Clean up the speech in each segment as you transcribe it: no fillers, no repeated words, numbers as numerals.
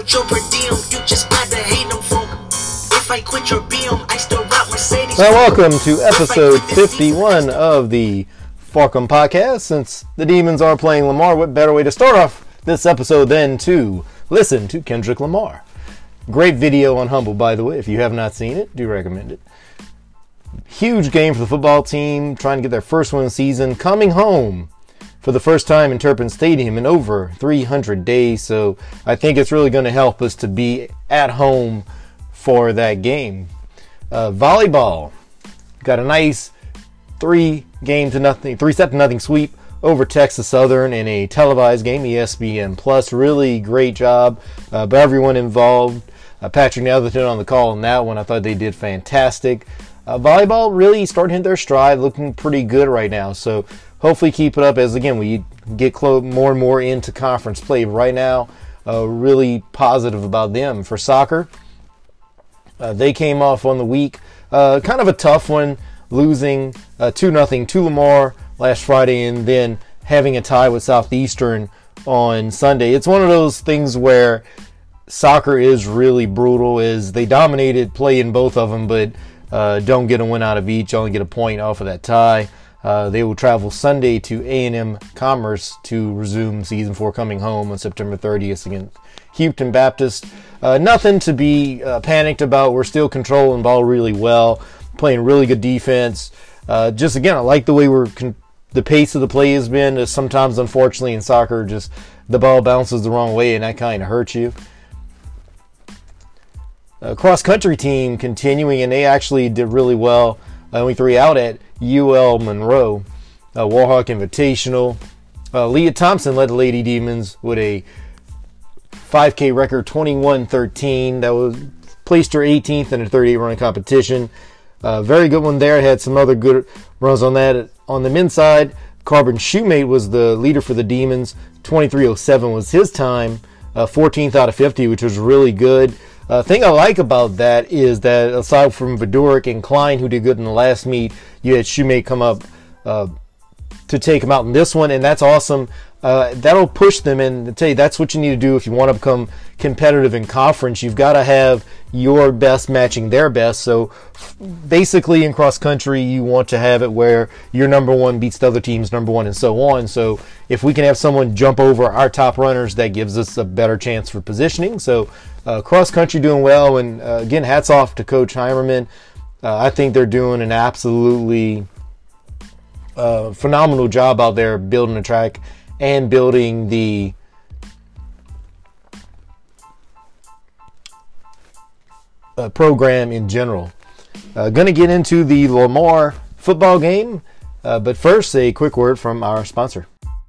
quit your per diem, you just gotta hate them folk. If I quit your BM, I still rock Mercedes. Well, welcome to episode 51 of the Farcom Podcast. Since the Demons are playing Lamar, what better way to start off this episode than to listen to Kendrick Lamar? Great video on Humble, by the way. If you have not seen it, do recommend it. Huge game for the football team, trying to get their first win of the season, coming home for the first time in Turpin Stadium in over 300 days. So I think it's really going to help us to be at home for that game. Volleyball got a nice 3-0 sweep over Texas Southern in a televised game, ESPN Plus. Really great job by everyone involved. Patrick Netherton on the call on that one. I thought they did fantastic. Volleyball really starting to hit their stride, looking pretty good right now. So hopefully keep it up as, again, we get more and more into conference play. Right now, really positive about them. For soccer, they came off on the week. Kind of a tough one, losing 2-0 to Lamar last Friday and then having a tie with Southeastern on Sunday. It's one of those things where soccer is really brutal, as they dominated play in both of them, but don't get a win out of each, only get a point off of that tie. They will travel Sunday to A&M Commerce to resume season 4, coming home on September 30th against Houston Baptist. Nothing to be panicked about. We're still controlling ball really well, playing really good defense. Just again, I like the way the pace of the play has been. Sometimes, unfortunately, in soccer, just the ball bounces the wrong way, and that kind of hurts you. Cross-country team continuing, and they actually did really well. Only 3 out at UL Monroe. Warhawk Invitational. Leah Thompson led the Lady Demons with a 5K record, 21-13. That was placed her 18th in a 38-run competition. Very good one there. Had some other good runs on that. On the men's side, Carbon Shoemate was the leader for the Demons. 23:07 was his time. 14th out of 50, which was really good. Thing I like about that is that aside from Viduric and Klein, who did good in the last meet, you had Shoemate come up to take him out in this one, and that's awesome. That'll push them, and I tell you, that's what you need to do if you want to become competitive in conference. You've got to have your best matching their best. So basically in cross country, you want to have it where your number one beats the other team's number one, and so on. So if we can have someone jump over our top runners, that gives us a better chance for positioning. So cross country doing well, and again, hats off to Coach Heimerman. I think they're doing an absolutely phenomenal job out there building the track and building the program in general. Going to get into the Lamar football game, but first a quick word from our sponsor.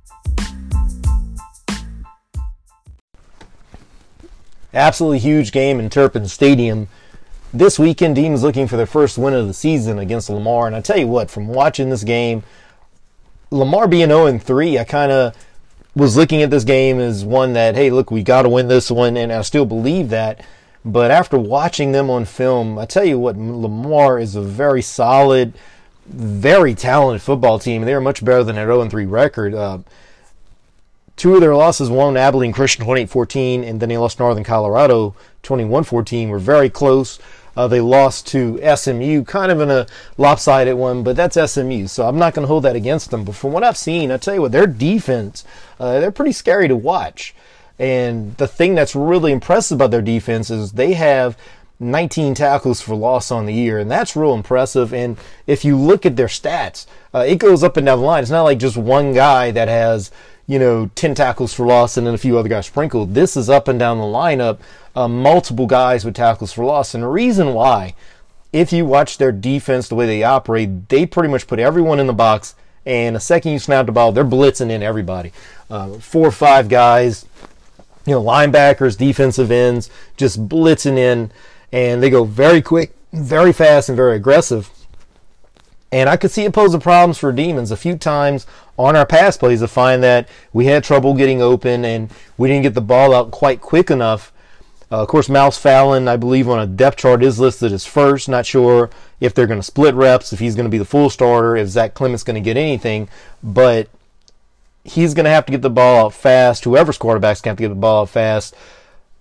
Absolutely huge game in Turpin Stadium this weekend. Demons looking for their first win of the season against Lamar, and I tell you what, from watching this game, Lamar being 0-3, I kind of was looking at this game as one that, hey, look, we got to win this one, and I still believe that. But after watching them on film, I tell you what, Lamar is a very solid, very talented football team. They are much better than their 0-3 record. 2 of their losses, one Abilene Christian 28-14, and then they lost Northern Colorado 21-14. Were very close. They lost to SMU, kind of in a lopsided one, but that's SMU, so I'm not going to hold that against them. But from what I've seen, I tell you what, their defense, they're pretty scary to watch. And the thing that's really impressive about their defense is they have 19 tackles for loss on the year, and that's real impressive. And if you look at their stats, it goes up and down the line. It's not like just one guy that has 10 tackles for loss and then a few other guys sprinkled. This is up and down the lineup, multiple guys with tackles for loss. And the reason why, if you watch their defense, the way they operate, they pretty much put everyone in the box, and the second you snap the ball, they're blitzing in everybody. 4 or 5 guys, linebackers, defensive ends, just blitzing in, and they go very quick, very fast, and very aggressive. And I could see it posing problems for Demons a few times on our pass plays to find that we had trouble getting open and we didn't get the ball out quite quick enough. Of course, Mouse Fallon, I believe, on a depth chart is listed as first. Not sure if they're going to split reps, if he's going to be the full starter, if Zach Clement's going to get anything. But he's going to have to get the ball out fast. Whoever's quarterback's going to have to get the ball out fast.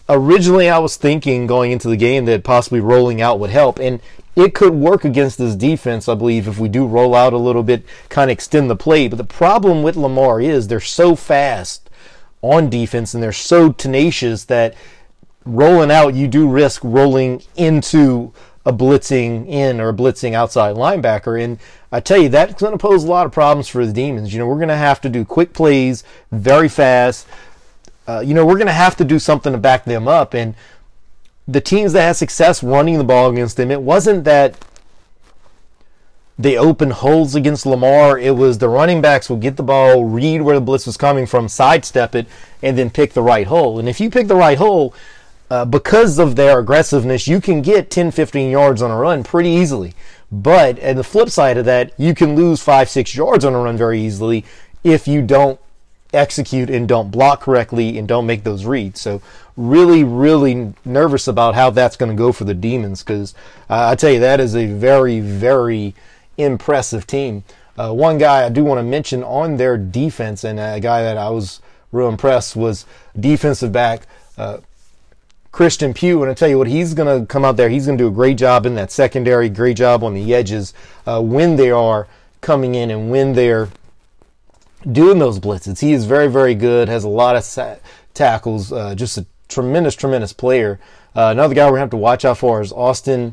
Originally, I was thinking going into the game that possibly rolling out would help, and it could work against this defense, I believe, if we do roll out a little bit, kind of extend the play. But the problem with Lamar is they're so fast on defense and they're so tenacious that rolling out, you do risk rolling into a blitzing in or a blitzing outside linebacker. And I tell you, that's going to pose a lot of problems for the Demons. You know, we're going to have to do quick plays very fast. You know, we're going to have to do something to back them up. And the teams that had success running the ball against them, it wasn't that they opened holes against Lamar. It was the running backs will get the ball, read where the blitz was coming from, sidestep it, and then pick the right hole. And if you pick the right hole, because of their aggressiveness, you can get 10, 15 yards on a run pretty easily. But at the flip side of that, you can lose 5, 6 yards on a run very easily if you don't execute and don't block correctly and don't make those reads. So really, really nervous about how that's going to go for the Demons, because I tell you, that is a very, very impressive team. One guy I do want to mention on their defense, and a guy that I was real impressed, was defensive back Christian Pugh. And I tell you what, he's going to come out there. He's going to do a great job in that secondary, great job on the edges when they are coming in and when they're doing those blitzes. He is very, very good, has a lot of tackles, just a tremendous, tremendous player. Another guy we're going to have to watch out for is Austin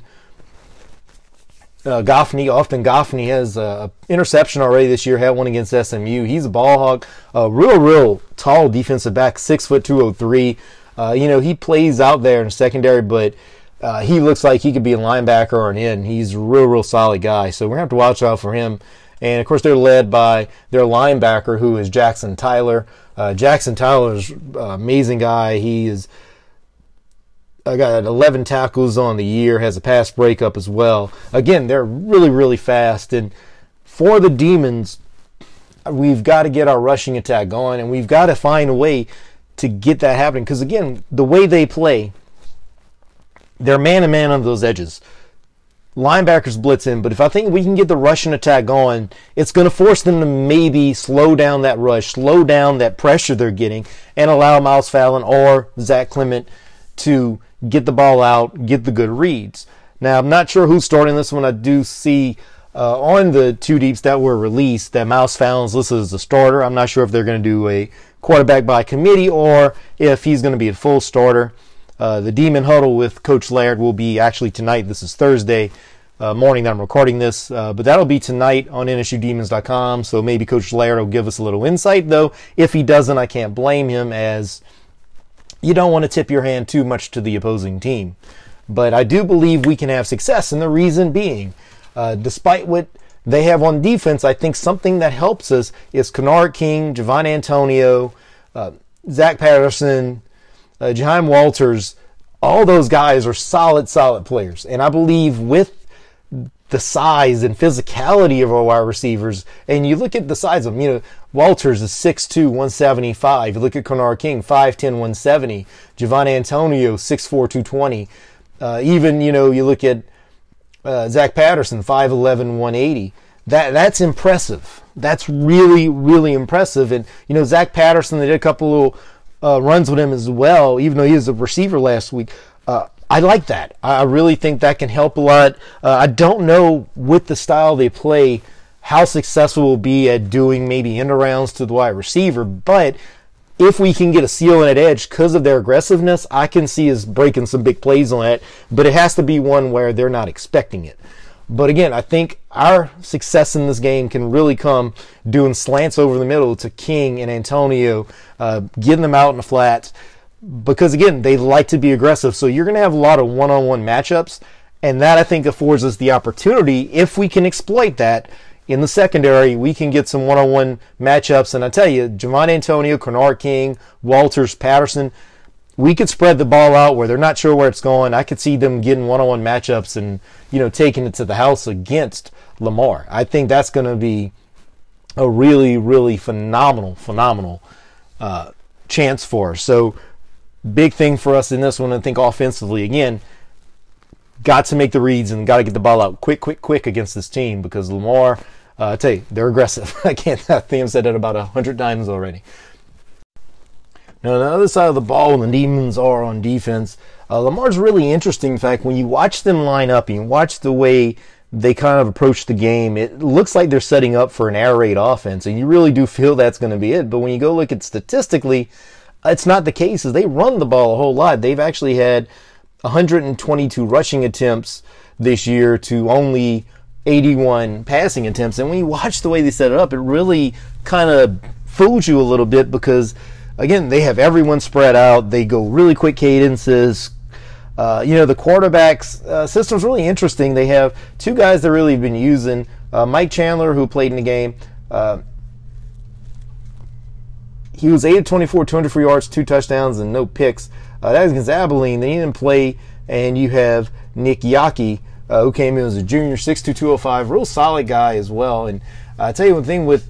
Goffney. Austin Goffney has an interception already this year, had one against SMU. He's a ball hog, real tall defensive back, 6'2", 203. You know, he plays out there in the secondary, but he looks like he could be a linebacker or an end. He's a real solid guy. So we're going to have to watch out for him. And, of course, they're led by their linebacker, who is Jackson Tyler. Jackson Tyler is an amazing guy. He is got 11 tackles on the year, has a pass breakup as well. Again, they're really, really fast. And for the Demons, we've got to get our rushing attack going, and we've got to find a way to get that happening. Because, again, the way they play, they're man-to-man on those edges. Linebackers blitz in, but if I think we can get the rushing attack going, it's going to force them to maybe slow down that rush, slow down that pressure they're getting, and allow Miles Fallon or Zach Clement to get the ball out, get the good reads. Now, I'm not sure who's starting this one. I do see on the two deeps that were released that Miles Fallon's listed as a starter. I'm not sure if they're going to do a quarterback by committee or if he's going to be a full starter. The Demon Huddle with Coach Laird will be actually tonight. This is Thursday morning that I'm recording this, but that'll be tonight on NSUDemons.com. So maybe Coach Laird will give us a little insight, though. If he doesn't, I can't blame him, as you don't want to tip your hand too much to the opposing team. But I do believe we can have success, and the reason being, despite what they have on defense, I think something that helps us is Kennard King, Javon Antonio, Zach Patterson, Jaheim Walters. All those guys are solid players. And I believe with the size and physicality of our wide receivers, and you look at the size of them, you know, Walters is 6'2", 175. You look at Kennard King, 5'10", 170. Javon Antonio, 6'4", 220. Even, you know, you look at Zach Patterson, 5'11", 180. That's impressive. That's really, really impressive. And, you know, Zach Patterson, they did a couple little runs with him as well, even though he was a receiver last week. I like that. I really think that can help a lot. I don't know with the style they play how successful we'll be at doing maybe end arounds to the wide receiver, but if we can get a seal on that edge because of their aggressiveness, I can see us breaking some big plays on that, but it has to be one where they're not expecting it. But again, I think our success in this game can really come doing slants over the middle to King and Antonio, getting them out in the flats, because again, they like to be aggressive. So you're going to have a lot of one-on-one matchups, and that I think affords us the opportunity, if we can exploit that in the secondary, we can get some one-on-one matchups. And I tell you, Javon Antonio, Kennard King, Walters, Patterson, we could spread the ball out where they're not sure where it's going. I could see them getting one-on-one matchups and, you know, taking it to the house against Lamar. I think that's going to be a really, really phenomenal chance for us. So big thing for us in this one, I think offensively, again, got to make the reads and got to get the ball out quick against this team, because Lamar, I tell you, they're aggressive. I think I've said that about 100 times already. Now, on the other side of the ball, when the Demons are on defense, Lamar's really interesting. In fact, when you watch them line up and you watch the way they kind of approach the game, it looks like they're setting up for an air raid offense, and you really do feel that's going to be it. But when you go look at statistically, it's not the case, as they run the ball a whole lot. They've actually had 122 rushing attempts this year to only 81 passing attempts. And when you watch the way they set it up, it really kind of fools you a little bit because, again, they have everyone spread out. They go really quick cadences. The quarterbacks system's really interesting. They have two guys they've really been using. Mike Chandler, who played in the game, he was 8 of 24, 204 yards, 2 touchdowns, and no picks. That was against Abilene. They didn't play, and you have Nick Yaki, who came in as a junior, 6'2", 205, real solid guy as well. And I tell you one thing with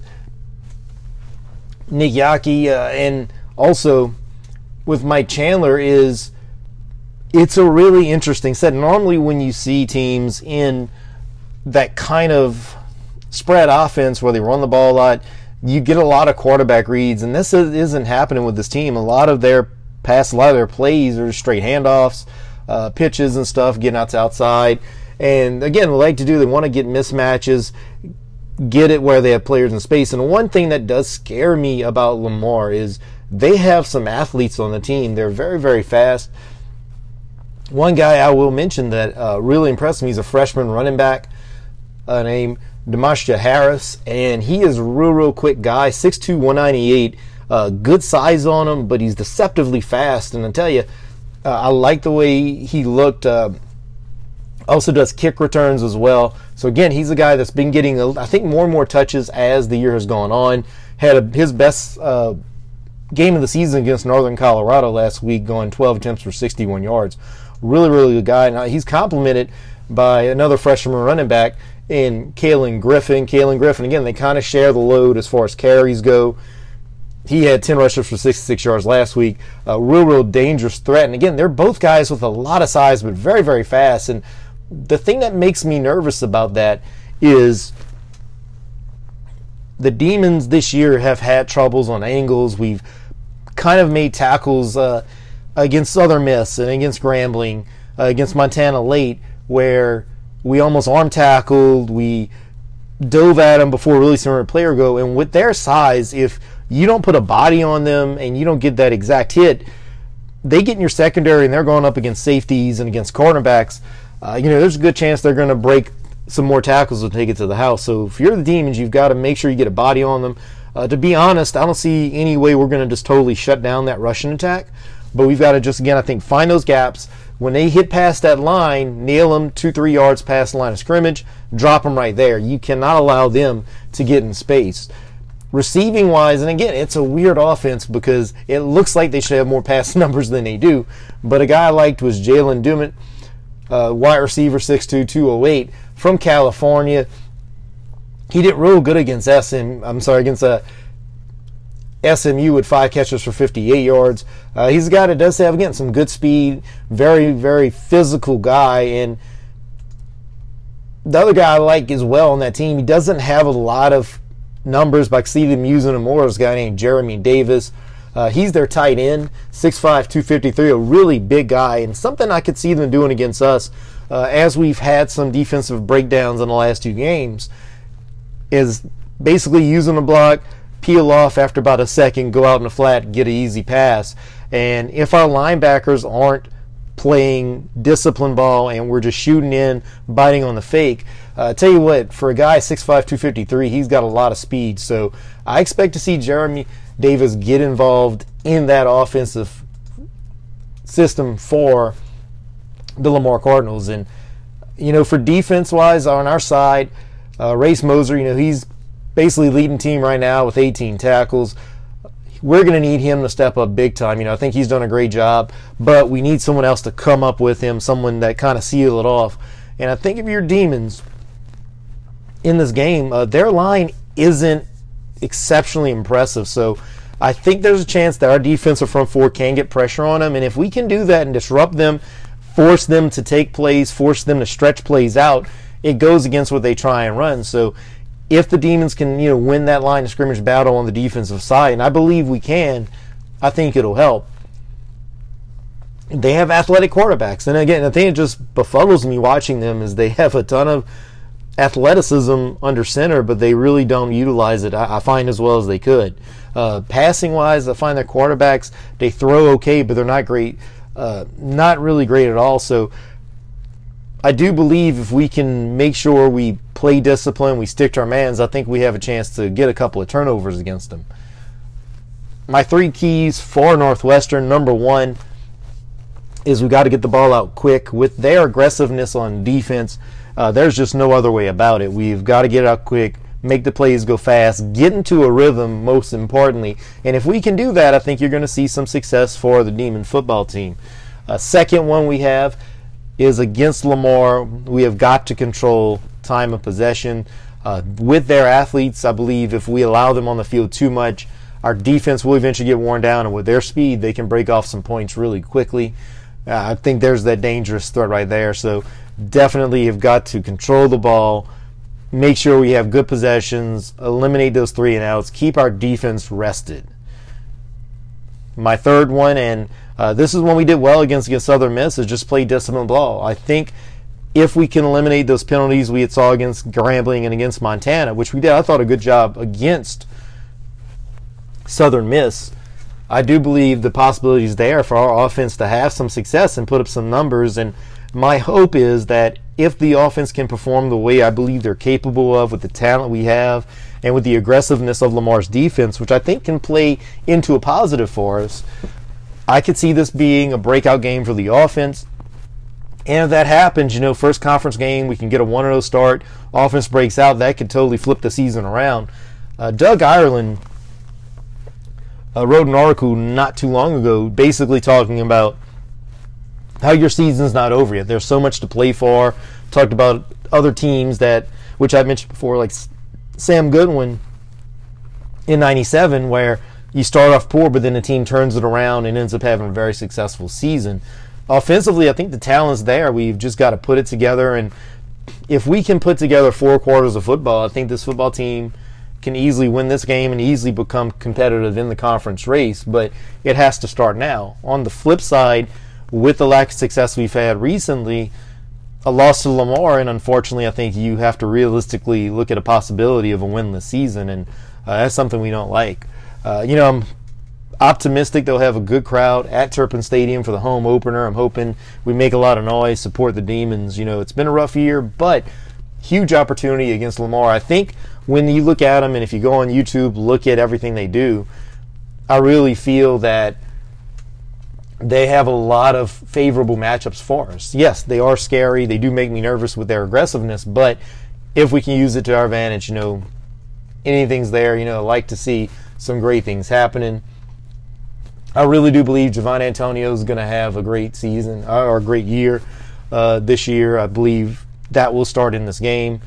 Nick Yaki and also with Mike Chandler is it's a really interesting set. Normally when you see teams in that kind of spread offense where they run the ball a lot, you get a lot of quarterback reads, and this isn't happening with this team. A lot of their plays are straight handoffs, pitches and stuff, getting out to outside. And again, they like to do, they want to get mismatches, get it where they have players in space. And one thing that does scare me about Lamar is they have some athletes on the team. They're very, very fast. One guy I will mention that really impressed me is a freshman running back named Demasha Harris, and he is a real quick guy, 6'2", 198, good size on him, but he's deceptively fast. And I tell you, I like the way he looked. Also does kick returns as well. So again, he's a guy that's been getting, I think, more and more touches as the year has gone on. Had his best game of the season against Northern Colorado last week, going 12 attempts for 61 yards. Really good guy. Now he's complemented by another freshman running back in Kalen Griffin. Kalen Griffin, again, they kind of share the load as far as carries go. He had 10 rushes for 66 yards last week. A real dangerous threat. And again, they're both guys with a lot of size, but very, very fast. And the thing that makes me nervous about that is the Demons this year have had troubles on angles. We've kind of made tackles against Southern Miss and against Grambling, against Montana late, where we almost arm tackled, we dove at them before really seeing a player go. And with their size, if you don't put a body on them and you don't get that exact hit, they get in your secondary and they're going up against safeties and against cornerbacks. There's a good chance they're going to break some more tackles and take it to the house. So if you're the Demons, you've got to make sure you get a body on them. To be honest, I don't see any way we're going to just totally shut down that rushing attack. But we've got to just, again, I think, find those gaps. When they hit past that line, nail them 2-3 yards past the line of scrimmage, drop them right there. You cannot allow them to get in space. Receiving wise, and again, it's a weird offense because it looks like they should have more pass numbers than they do. But a guy I liked was Jalen Dumit, wide receiver, 6'2", 208, from California. He did real good against SMU with 5 catches for 58 yards. He's a guy that does have, again, some good speed, very, very physical guy. And the other guy I like as well on that team, he doesn't have a lot of numbers, but I see them using him more, is a guy named Jeremy Davis. He's their tight end, 6'5", 253, a really big guy, and something I could see them doing against us, as we've had some defensive breakdowns in the last 2 games, is basically using a block, peel off after about a second, go out in the flat, get an easy pass. And if our linebackers aren't playing discipline ball and we're just shooting in, biting on the fake, tell you what, for a guy 6'5", 253, he's got a lot of speed. So I expect to see Jeremy Davis get involved in that offensive system for the Lamar Cardinals. And, for defense-wise on our side, Race Moser, he's basically leading team right now with 18 tackles. We're going to need him to step up big time. I think he's done a great job, but we need someone else to come up with him, someone that kind of seal it off. And I think if you're Demons in this game, their line isn't exceptionally impressive. So I think there's a chance that our defensive front four can get pressure on them. And if we can do that and disrupt them, force them to take plays, force them to stretch plays out, it goes against what they try and run. So if the Demons can, win that line of scrimmage battle on the defensive side, and I believe we can, I think it'll help. They have athletic quarterbacks. And again, the thing that just befuddles me watching them is they have a ton of athleticism under center, but they really don't utilize it, I find, as well as they could. Passing wise, I find their quarterbacks, they throw okay, but they're not great, not really great at all. So I do believe if we can make sure we play discipline, we stick to our mans, I think we have a chance to get a couple of turnovers against them. My 3 keys for Northwestern: number 1 is we got to get the ball out quick. With their aggressiveness on defense, there's just no other way about it. We've got to get it out quick, make the plays go fast, get into a rhythm, most importantly. And if we can do that, I think you're going to see some success for the Demon football team. Second one we have is against Lamar. We have got to control time of possession. With their athletes, I believe if we allow them on the field too much, our defense will eventually get worn down, and with their speed, they can break off some points really quickly. I think there's that dangerous threat right there. So definitely have got to control the ball, make sure we have good possessions, eliminate those 3 and outs, keep our defense rested. My third one, and this is one we did well against Southern Miss, is just play disciplined ball. I think if we can eliminate those penalties we had saw against Grambling and against Montana, which we did, I thought a good job against Southern Miss, I do believe the possibilities there for our offense to have some success and put up some numbers. And my hope is that if the offense can perform the way I believe they're capable of, with the talent we have and with the aggressiveness of Lamar's defense, which I think can play into a positive for us, I could see this being a breakout game for the offense. And if that happens, first conference game, we can get a 1-0 start, offense breaks out, that could totally flip the season around. Doug Ireland wrote an article not too long ago basically talking about how your season's not over yet. There's so much to play for. Talked about other teams that, which I mentioned before, like Sam Goodwin in '97, where you start off poor, but then the team turns it around and ends up having a very successful season. Offensively, I think the talent's there. We've just got to put it together, and if we can put together 4 quarters of football, I think this football team can easily win this game and easily become competitive in the conference race, but it has to start now. On the flip side, with the lack of success we've had recently, a loss to Lamar, and unfortunately I think you have to realistically look at a possibility of a winless season, and that's something we don't like. I'm optimistic they'll have a good crowd at Turpin Stadium for the home opener. I'm hoping we make a lot of noise, support the Demons. It's been a rough year, but huge opportunity against Lamar. I think when you look at them, and if you go on YouTube, look at everything they do, I really feel that they have a lot of favorable matchups for us. Yes, they are scary. They do make me nervous with their aggressiveness, but if we can use it to our advantage, anything's there. I like to see some great things happening. I really do believe Javon Antonio is going to have a great season or a great year this year. I believe that will start in this game.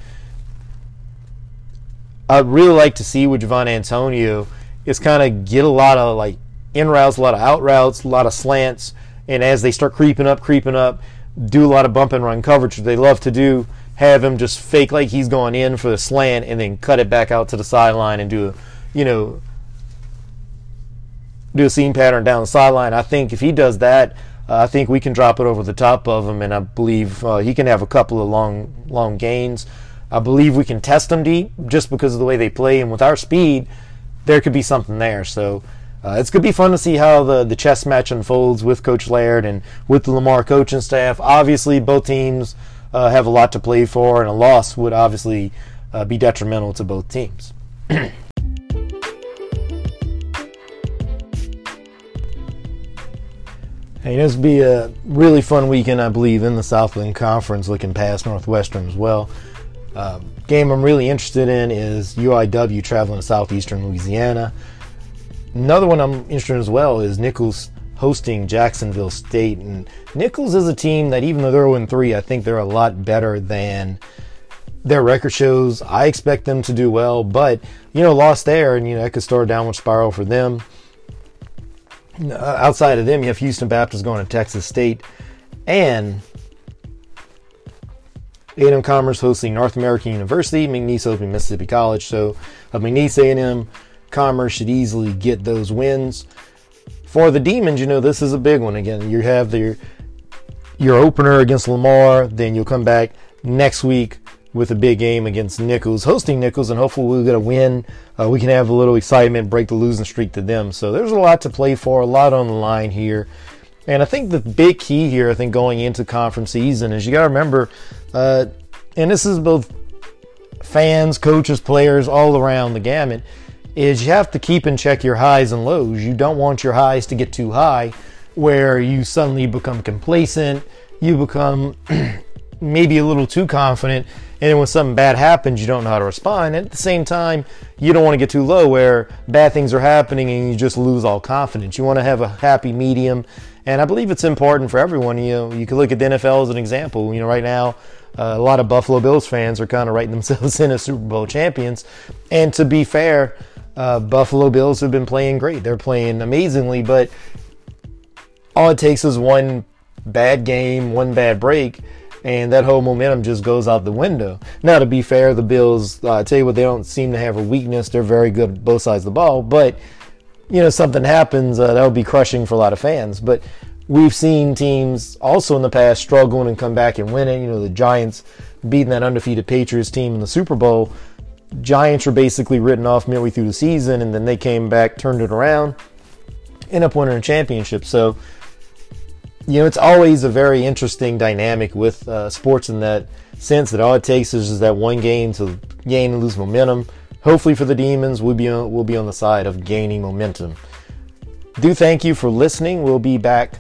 I'd really like to see with Javon Antonio is kind of get a lot of in routes, a lot of out routes, a lot of slants, and as they start creeping up, do a lot of bump and run coverage, which they love to do. Have him just fake like he's going in for the slant and then cut it back out to the sideline and do a seam pattern down the sideline. I think if he does that, I think we can drop it over the top of him, and I believe he can have a couple of long gains. I believe we can test them deep just because of the way they play, and with our speed, there could be something there. So it's going to be fun to see how the chess match unfolds with Coach Laird and with the Lamar coaching staff. Obviously, both teams have a lot to play for, and a loss would obviously be detrimental to both teams. Hey, this will be a really fun weekend, I believe, in the Southland Conference, looking past Northwestern as well. Game I'm really interested in is UIW traveling to southeastern Louisiana. Another one I'm interested in as well is Nichols hosting Jacksonville State. And Nichols is a team that, even though they're 0-3, I think they're a lot better than their record shows. I expect them to do well, but, lost there, and, that could start a downward spiral for them. Outside of them, you have Houston Baptist going to Texas State, and A&M Commerce hosting North American University, McNeese hosting Mississippi College. So McNeese, A&M Commerce should easily get those wins. For the Demons, this is a big one. Again, you have your opener against Lamar, then you'll come back next week with a big game against Nicholls, hosting Nicholls, and hopefully we'll get a win. We can have a little excitement, break the losing streak to them. So there's a lot to play for, a lot on the line here. And I think the big key here, going into conference season is you got to remember, and this is both fans, coaches, players, all around the gamut, is you have to keep in check your highs and lows. You don't want your highs to get too high where you suddenly become complacent, you become maybe a little too confident, and then when something bad happens, you don't know how to respond. And at the same time, you don't want to get too low where bad things are happening and you just lose all confidence. You want to have a happy medium, and I believe it's important for everyone. You can look at the NFL as an example. Right now, a lot of Buffalo Bills fans are kind of writing themselves in as Super Bowl champions. And to be fair, Buffalo Bills have been playing great. They're playing amazingly, but all it takes is one bad game, one bad break, and that whole momentum just goes out the window. Now, to be fair, the Bills, I tell you what, they don't seem to have a weakness. They're very good at both sides of the ball, but something happens, that would be crushing for a lot of fans. But we've seen teams also in the past struggling and come back and win it. The Giants beating that undefeated Patriots team in the Super Bowl. Giants were basically written off midway through the season, and then they came back, turned it around, ended up winning a championship. So, it's always a very interesting dynamic with sports in that sense, that all it takes is just that one game to gain and lose momentum. Hopefully for the Demons, we'll be on the side of gaining momentum. Thank you for listening. We'll be back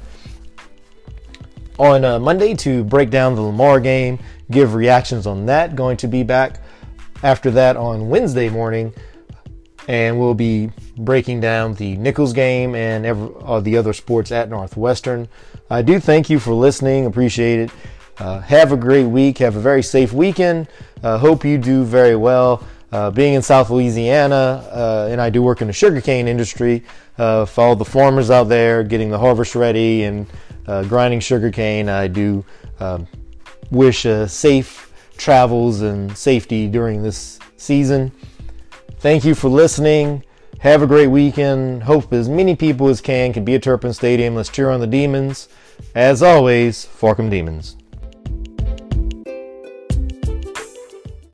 on Monday to break down the Lamar game, give reactions on that. Going to be back after that on Wednesday morning, and we'll be breaking down the Nicholls game and the other sports at Northwestern. I do thank you for listening. Appreciate it. Have a great week. Have a very safe weekend. Hope you do very well. Being in South Louisiana, and I do work in the sugarcane industry, follow the farmers out there getting the harvest ready and grinding sugarcane. I do wish safe travels and safety during this season. Thank you for listening. Have a great weekend. Hope as many people as can be at Turpin Stadium. Let's cheer on the Demons. As always, Fork 'em Demons.